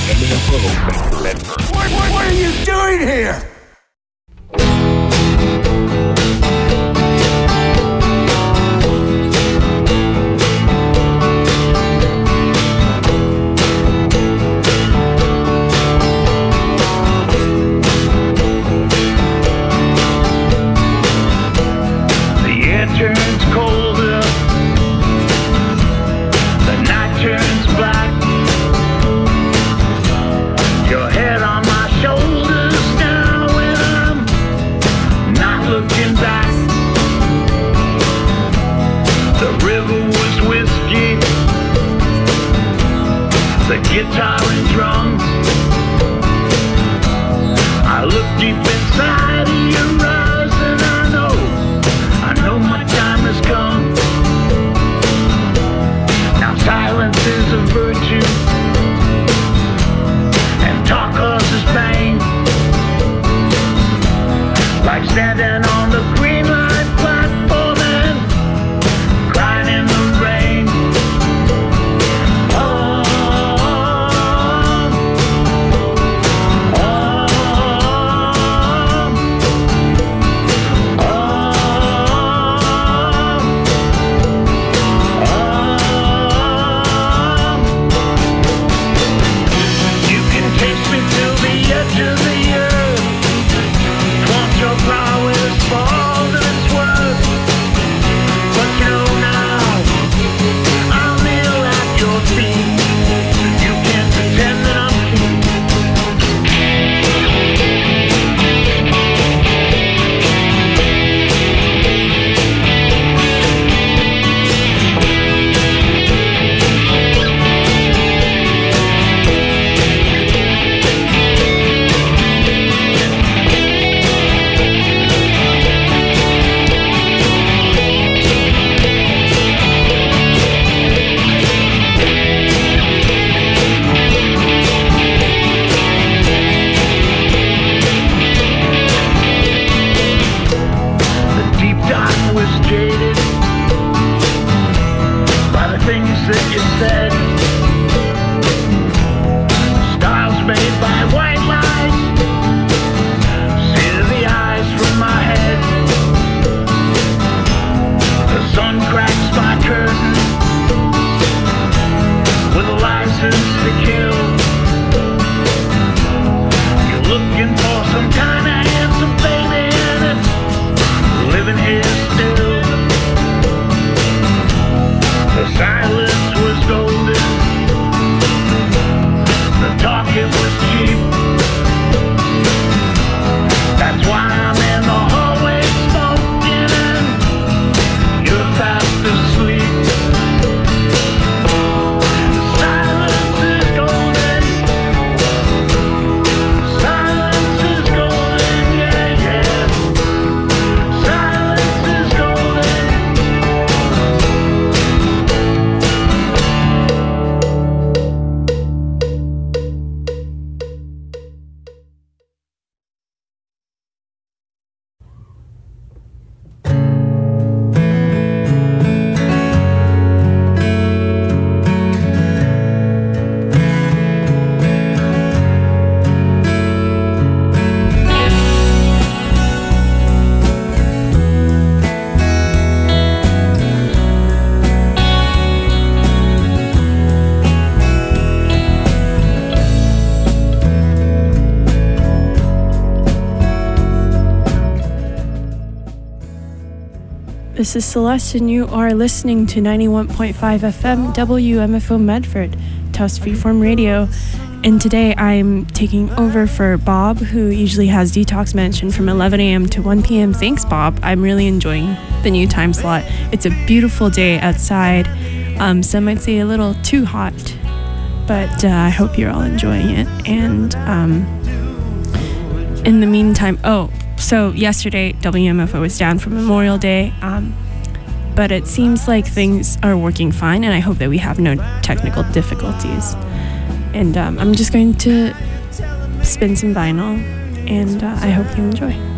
WMFO Medford. What are you doing here? Turns colder, the night turns black. Your head on my shoulders now, and I'm not looking back. The river was whiskey, the guitar and drums. I look deep inside of your eyes, and I know my time has come. Now silence is a virtue, and talk causes pain. Like standing on the green line platform and crying in the rain. Oh, that you said. Styles made by white lies. See the eyes from my head. The sun cracks my curtain with a license to kill. You're looking for some kind of handsome baby, and it's living here still. The silence was golden, the talking was cheap. That's why I'm in the hallway smoking and you're fast asleep. The silence is golden, silence is golden, yeah, yeah. Silence is golden. This is Celeste, and you are listening to 91.5 FM WMFO Medford, Tufts Freeform Radio. And today I'm taking over for Bob, who usually has Detox Mansion from 11 a.m. to 1 p.m. Thanks, Bob. I'm really enjoying the new time slot. It's a beautiful day outside. Some might say a little too hot, but I hope you're all enjoying it. And in the meantime, so yesterday WMFO was down for Memorial Day, but it seems like things are working fine, and I hope that we have no technical difficulties. And I'm just going to spin some vinyl, and I hope you enjoy.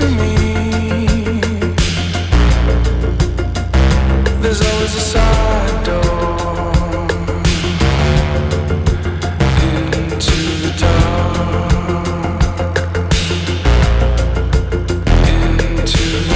to me. There's always a side door into the dark, into the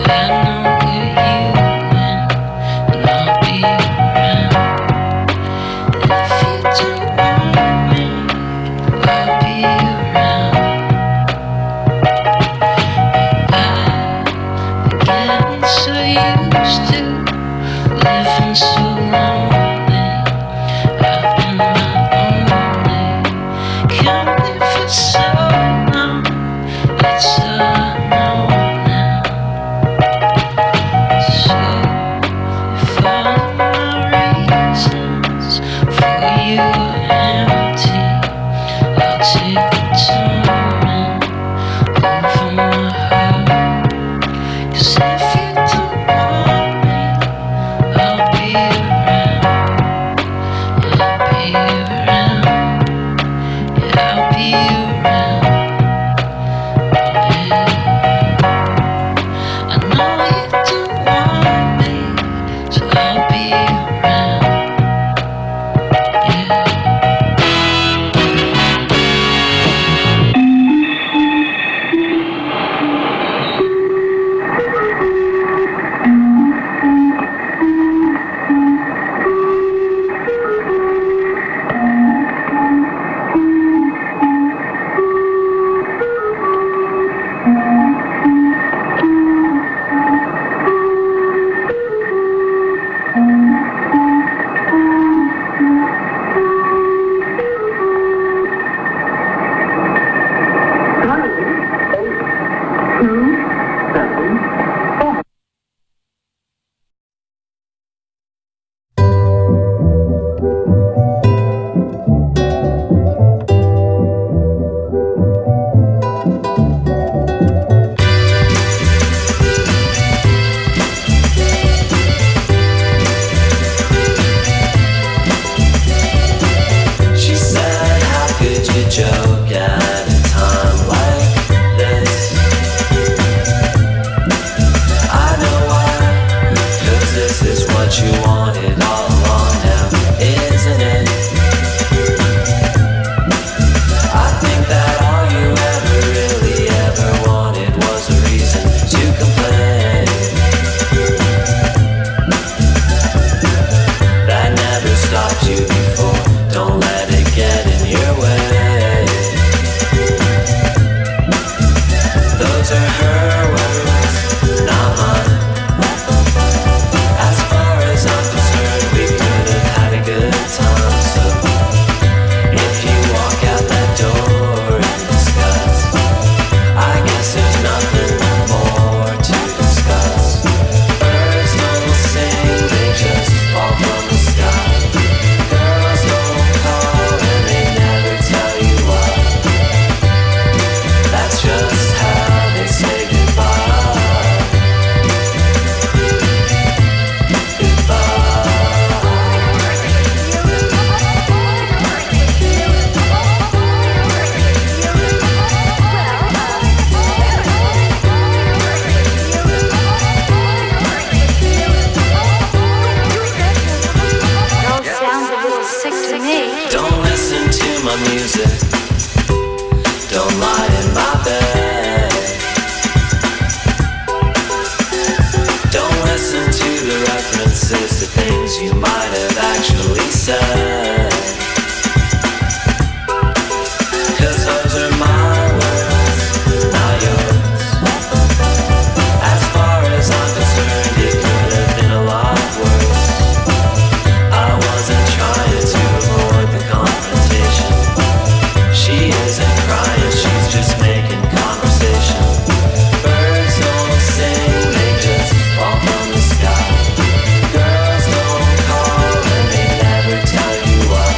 Girls don't call and they never tell you why.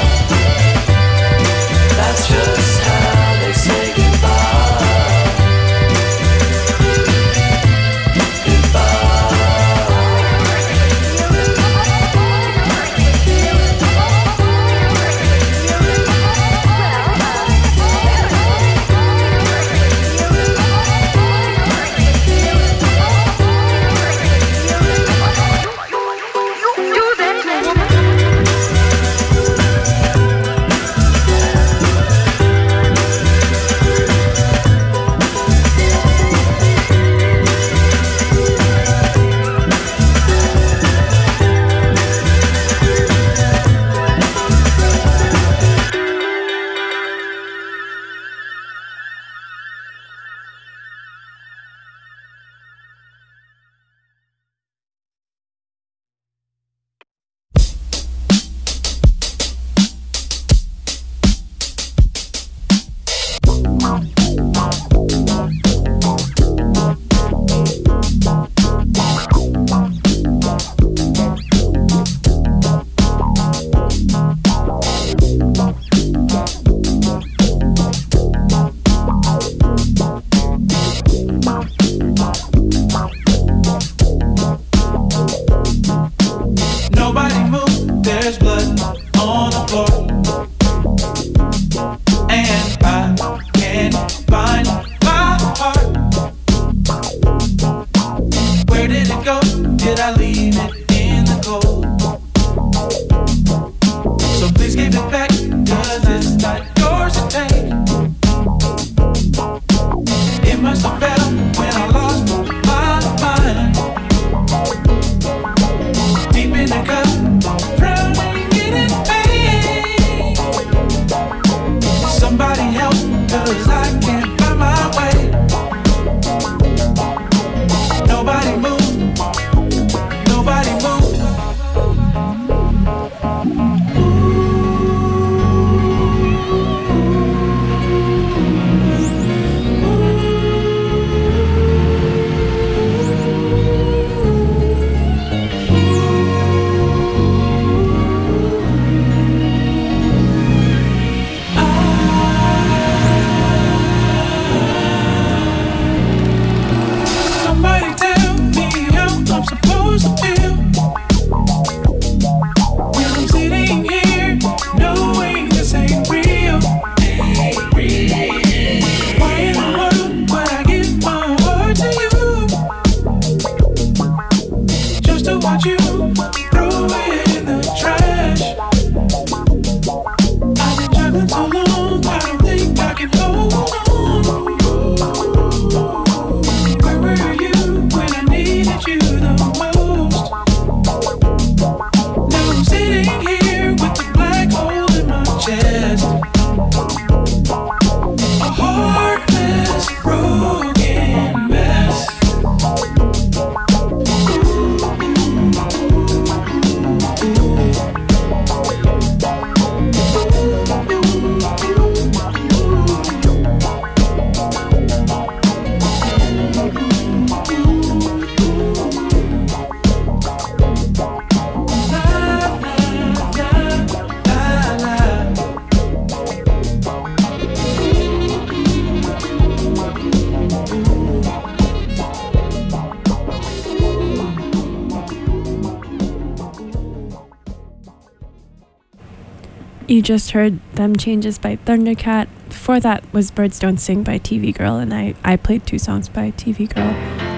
You just heard Them Changes by Thundercat. Before that was Birds Don't Sing by TV Girl, and I played 2 songs by TV Girl.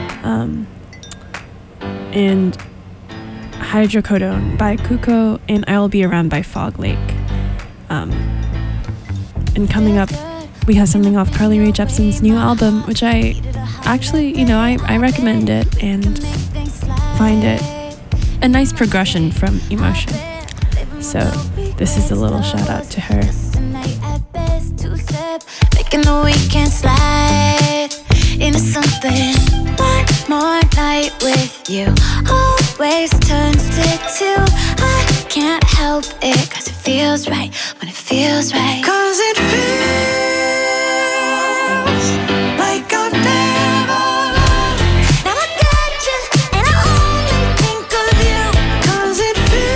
And Hydrocodone by Kuko, and I Will Be Around by Fog Lake. And coming up, we have something off Carly Rae Jepsen's new album, which I actually, I recommend it and find it a nice progression from Emotion. So this is a little shout out to her. Making the weekend slide into something. One more night with you always turns to 2. I can't help it, cause it feels right when it feels right. Cause it feels like I've never loved. Now I got you and I only think of you. Cause it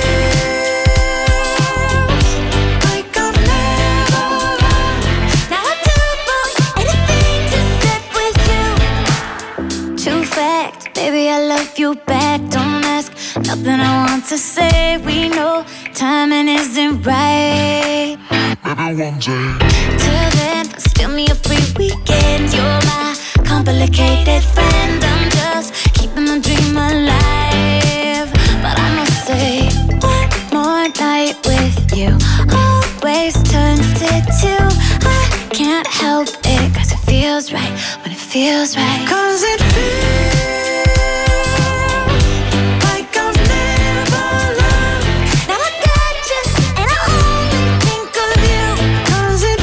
feels like I've never loved. Now I do both anything to step with you. True fact, baby, I love you back. Don't ask, nothing I want to say. We know timing isn't right. Maybe one day. Till then, steal me a free weekend. You're my complicated friend. I'm just keeping the dream alive. But I must say, one more night with you always turns to 2. I can't help it, cause it feels right when it feels right. Cause it feels like I've never loved. Now I got you and I only think of you. Cause it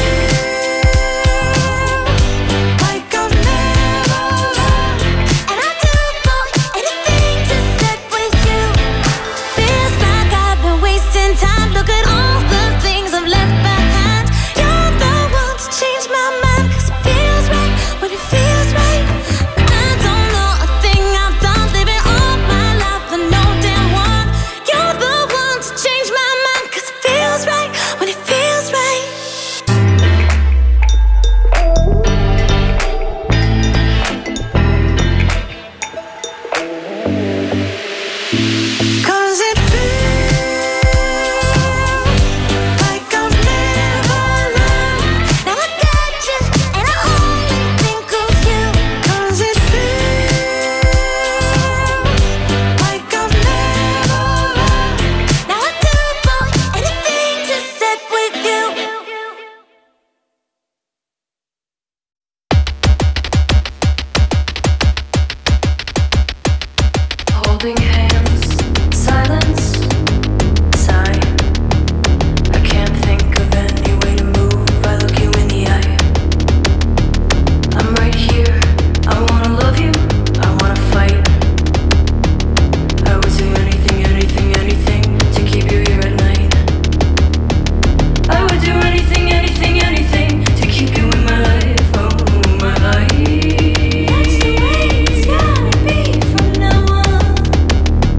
feels like I've never loved. And I do both anything to step with you. Feels like I've been wasting time. Look at all the things I've left behind. You're the one to change my mind. Cause it feels right when it feels right. I don't know a thing I've done, living all my life for no damn one. You're the one to change my mind. Cause it feels right when it feels right. Cause it feels like I've never loved. Now I got you and I only think of you. Cause it feels like I've never loved. Now I do both anything to step with you. Holding hands, silence, sigh. I can't think of any way to move. I look you in the eye. I'm right here. I wanna love you. I wanna fight. I would do anything, anything, anything to keep you here at night. I would do anything, anything, anything to keep you in my life. Oh, my life. That's the way it's gotta be from now on.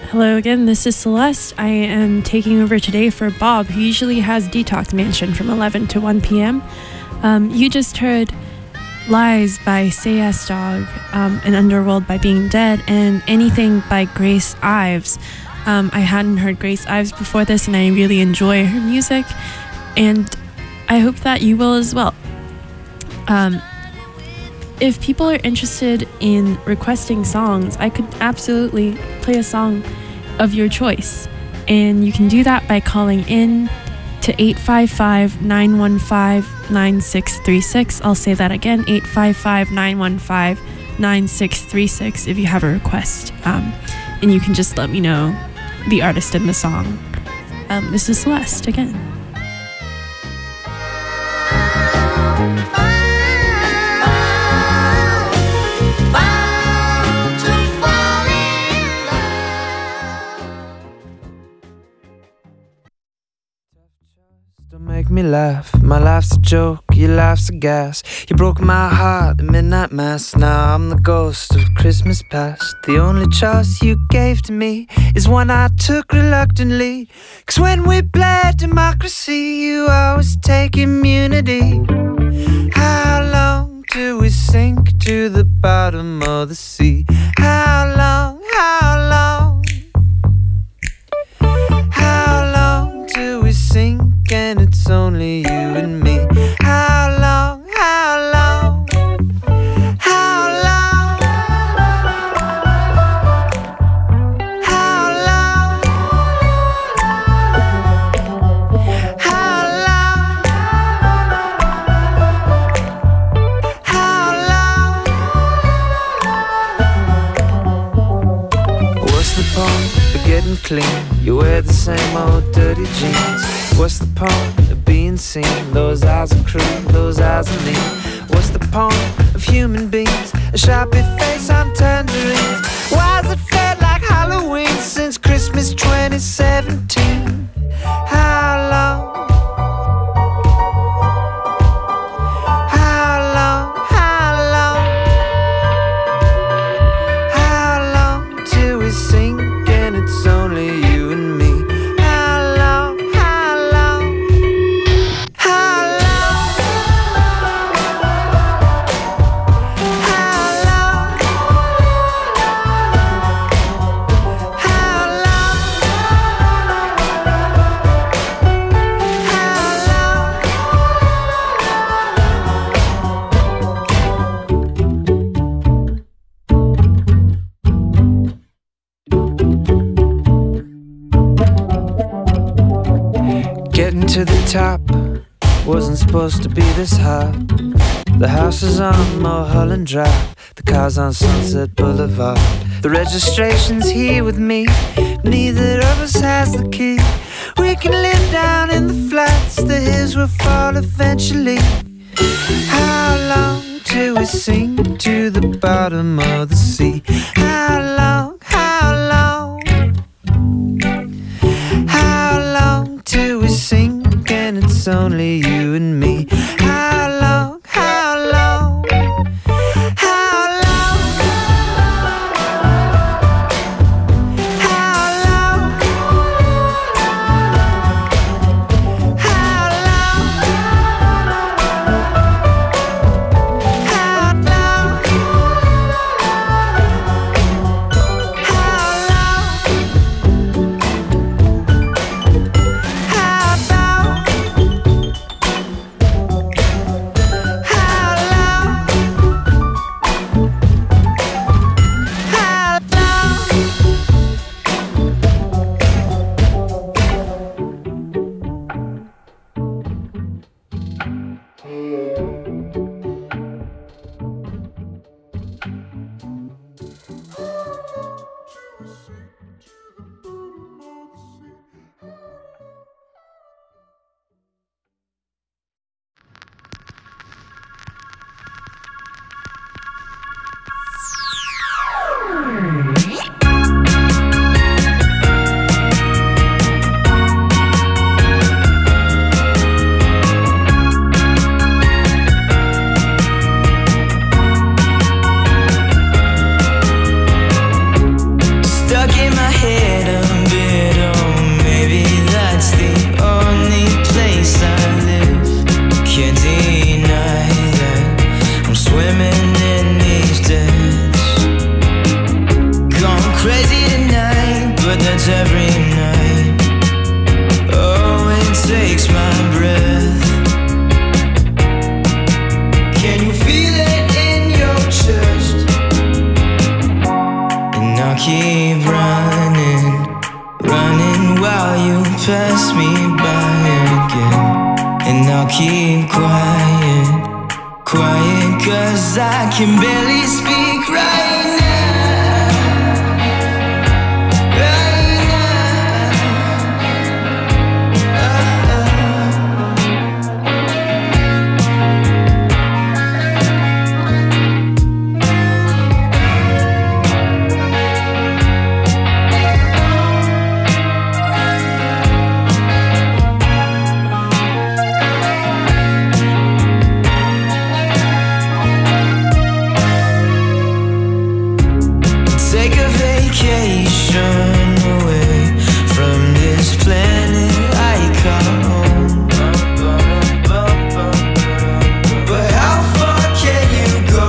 Hello again, this is Celeste. I am taking over today for Bob, who usually has Detox Mansion from 11 to 1 p.m. You just heard Lies by Say Yes Dog, and Underworld by Being Dead, and Anything by Grace Ives. I hadn't heard Grace Ives before this, and I really enjoy her music, and I hope that you will as well. If people are interested in requesting songs, I could absolutely play a song of your choice. And you can do that by calling in to 855-915-9636. I'll say that again, 855-915-9636 if you have a request. And you can just let me know the artist and the song. This is Celeste again. Don't make me laugh, my laugh's a joke, your laugh's a gas. You broke my heart at midnight mass. Now I'm the ghost of Christmas past. The only choice you gave to me is one I took reluctantly. 'Cause when we played democracy, you always take immunity. How long till we sink to the bottom of the sea? How long, how long? How long till we sink and it's only you and me? How long, how long? How long? How long? How long? How long? What's the point of getting clean? You wear the same old dirty jeans. What's the point of being seen? Those eyes are cruel, those eyes are mean. What's the point of human beings? A sharpie face on tangerines. Why's it felt like Halloween since Christmas 2017? How long? How long? How long? How long till we sink and it's only you and me? Getting to the top wasn't supposed to be this hard. The house is on Mulholland Drive, the car's on Sunset Boulevard. The registration's here with me, neither of us has the key. We can live down in the flats, the hills will fall eventually. How long till we sink to the bottom of the sea? How long, how long? How long till we sink and it's only you and me? How long, how long? How long? How long? How long? How long? How long? keep quiet, quiet, 'cause I can barely speak right now, right now. Take a vacation away from this planet I call home. But how far can you go?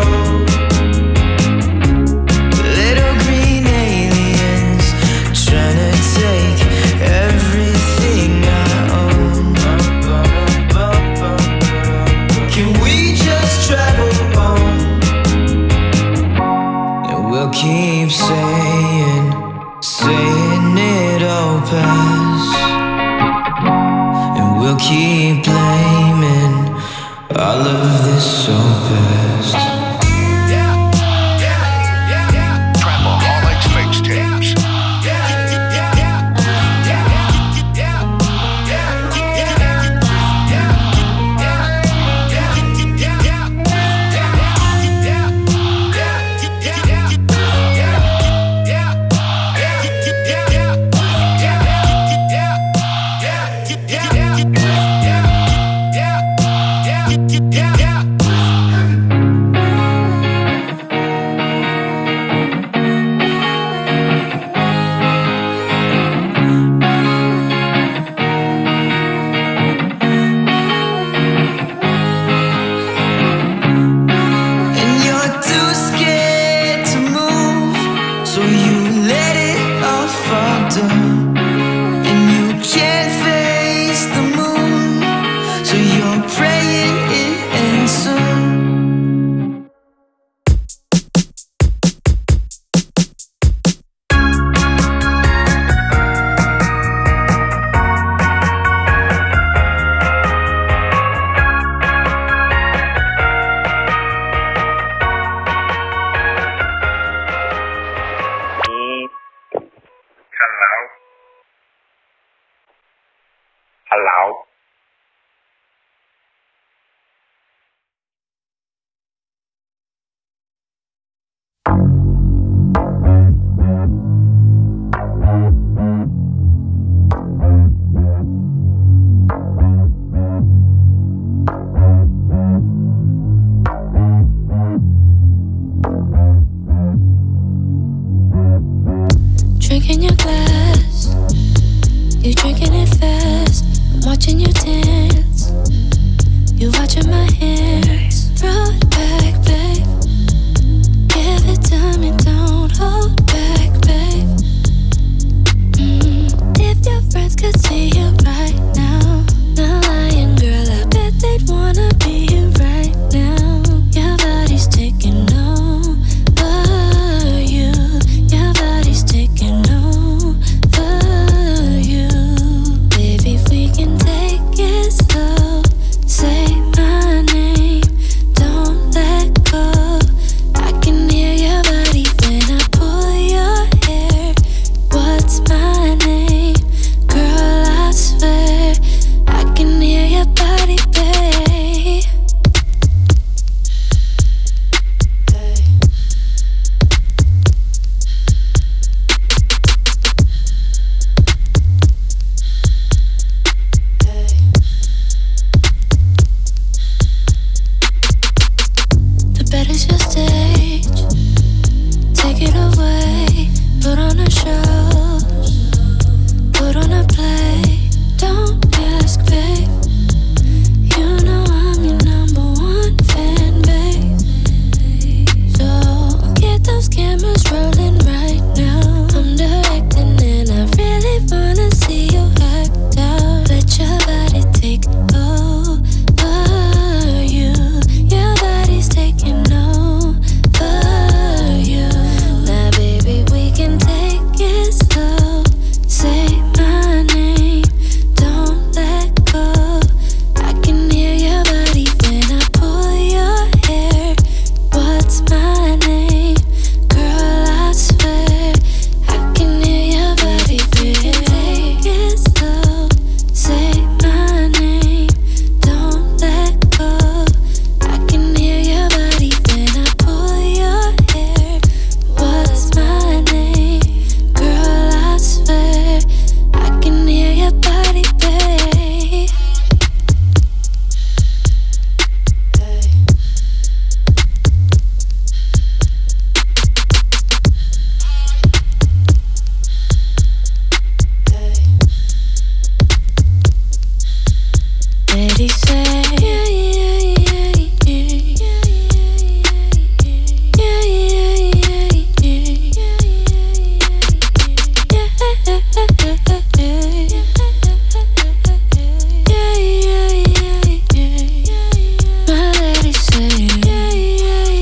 Little green aliens trying to take everything I own. Can we just travel home? And we'll keep saying it'll pass. And we'll keep blaming all of this so past. Trapaholics mixtapes. And you're too scared to move, so you let it all fall down. And you can't face the moon, so you're praying it ends soon. Hello? Hello? Drinking your glass, you drinking it fast. I'm watching you dance, you watching my hands. Throw it back, babe. Give it to me, don't hold back, babe. If your friends could see you right now, not lying, girl, I bet they'd wanna be here right now. Your body's taking over you. Your body's taking over you. Baby, if we can take it slow, say my name. Don't lady say, yeah, yeah, yeah, yeah. Yeah, yeah, yeah, my lady say, yeah, yeah,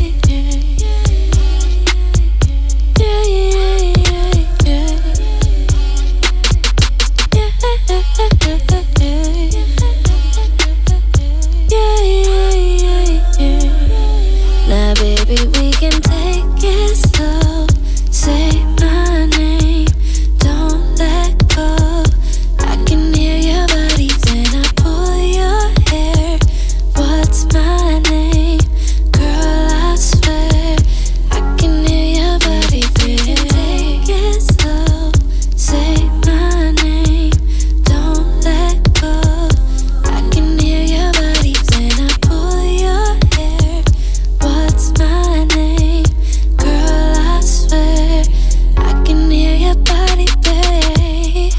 now baby we can take it slow. Say my name, don't let go. I can hear your body when I pull your hair. What's my name? Girl, I swear I can hear your body when you take it slow. Say my name, don't let go. I can hear your body when I pull your hair. What's my name? Girl, I swear I can hear your body, babe.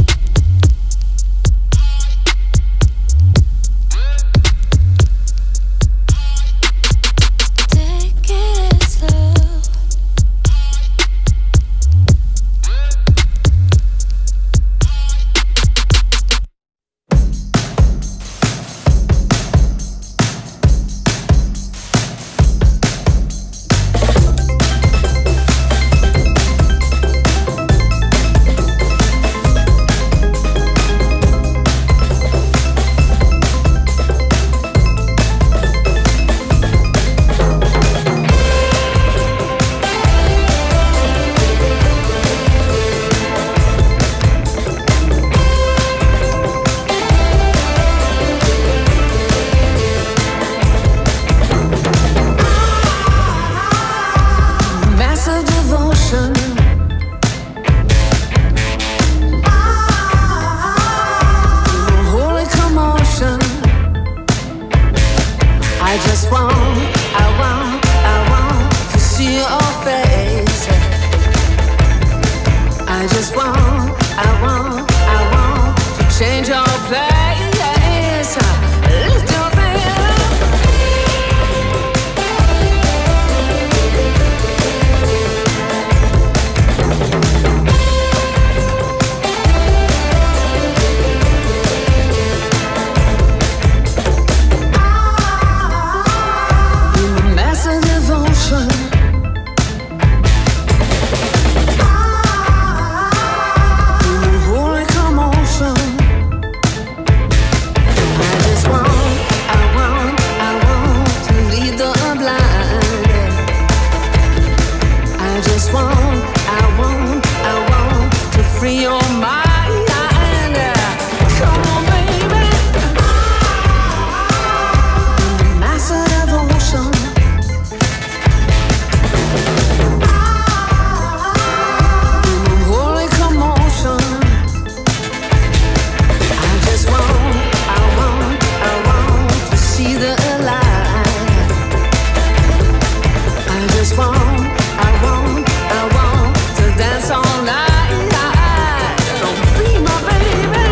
Take it slow. Massive devotion. Holy commotion. I just want to see your face. I just want to change your place. Lift your massive devotion. Holy commotion. I just want to lead the blind. I just want to free your mind. Come on, baby. Massive devotion. Holy commotion. I just want to see the light. I just want to dance all night. Don't be my baby.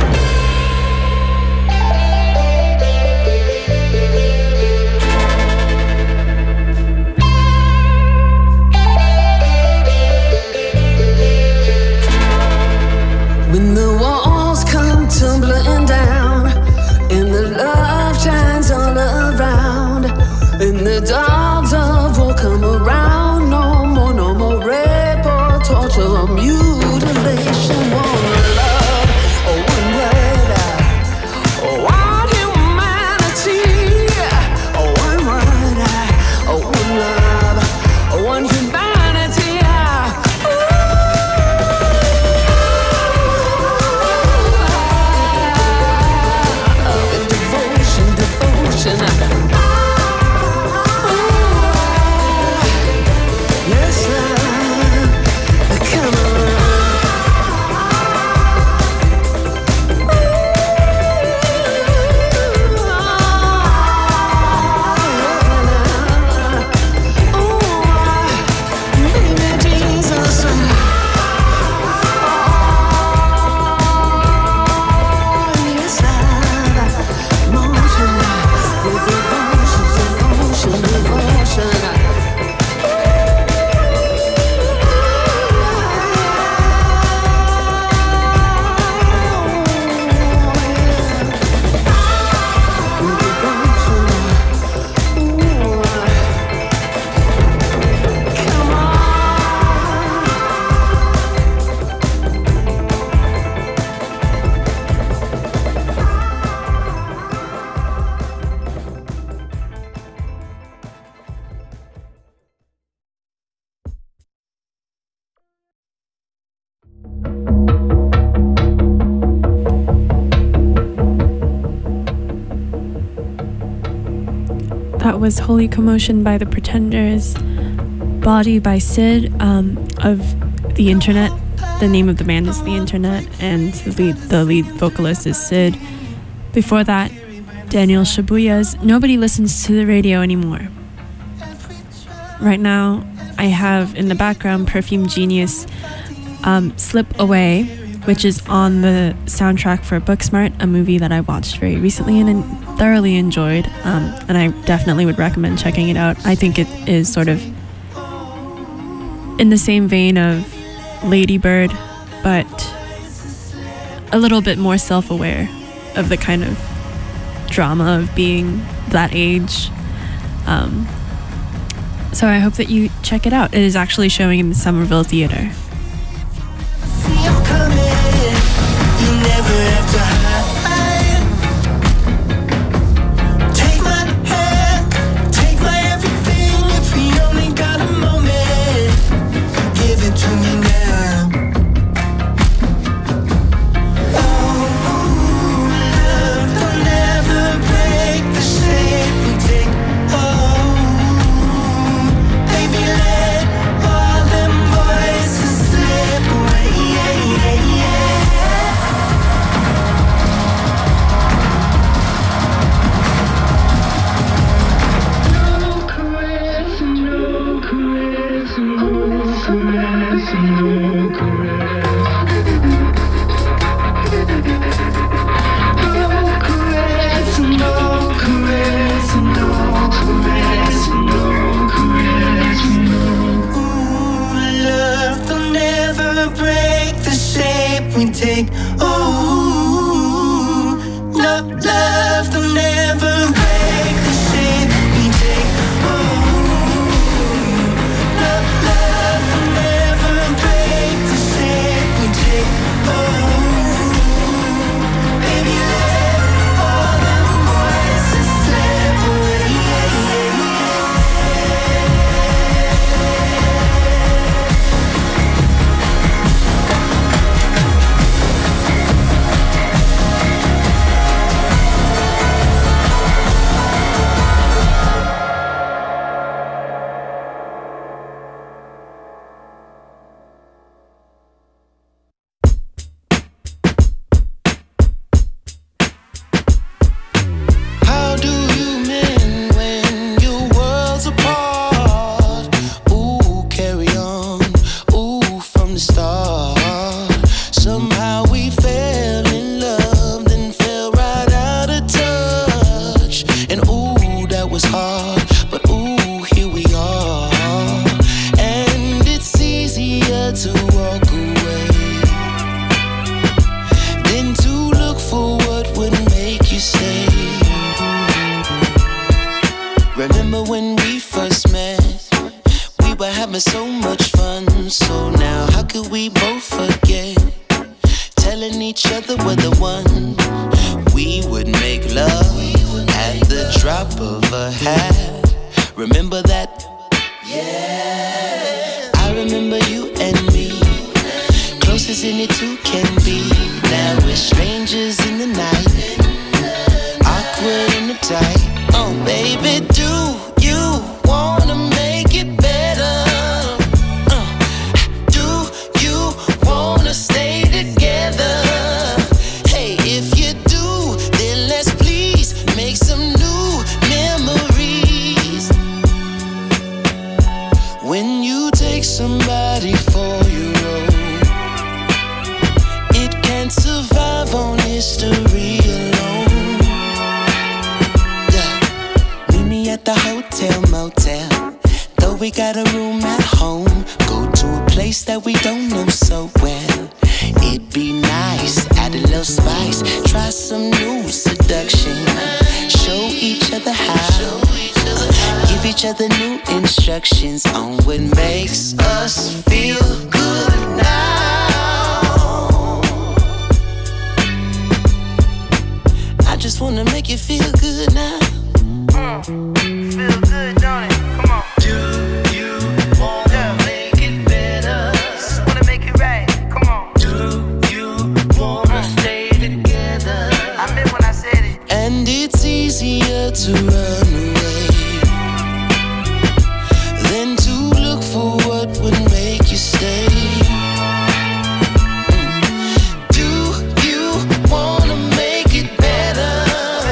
When the walls come tumbling down and the love shines all around, and the dogs of war come around, no more rape or torture or mutilation. One love, one word, one humanity. One word, one love, one humanity. Devotion. That was Holy Commotion by The Pretenders, Body by Sid of The Internet. The name of the band is The Internet, and the lead vocalist is Sid. Before that, Daniel Shibuya's Nobody Listens to the Radio Anymore. Right now, I have in the background Perfume Genius Slip Away, which is on the soundtrack for Booksmart, a movie that I watched very recently and thoroughly enjoyed, and I definitely would recommend checking it out. I think it is sort of in the same vein of Lady Bird, but a little bit more self-aware of the kind of drama of being that age. So I hope that you check it out. It is actually showing in the Somerville Theater. Just wanna make you feel good now.